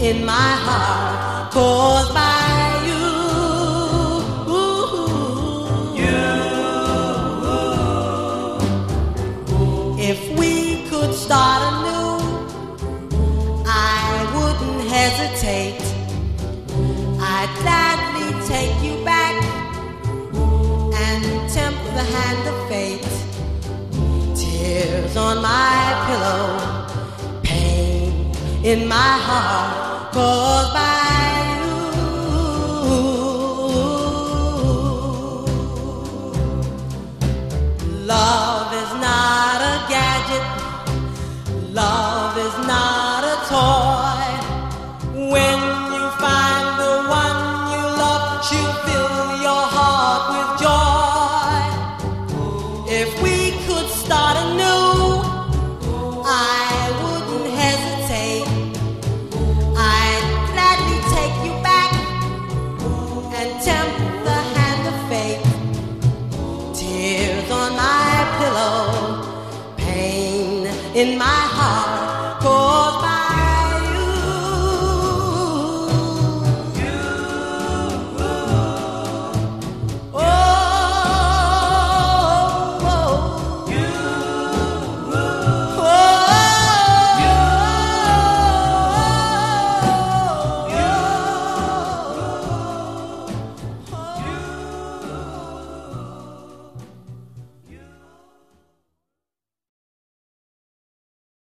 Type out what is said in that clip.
in my heart caused by you. If we could start anew, I wouldn't hesitate. I'd gladly take you back and tempt the hand of fate. Tears on my pillow, pain in my heart caused by you. Love is not a gadget, love is not a toy. When you find the one you love, she'll fill your heart with joy. If we could start anew, I wouldn't hesitate. I'd gladly take you back and tempt the hand of fate. Tears on my pillow, pain in my heart caused by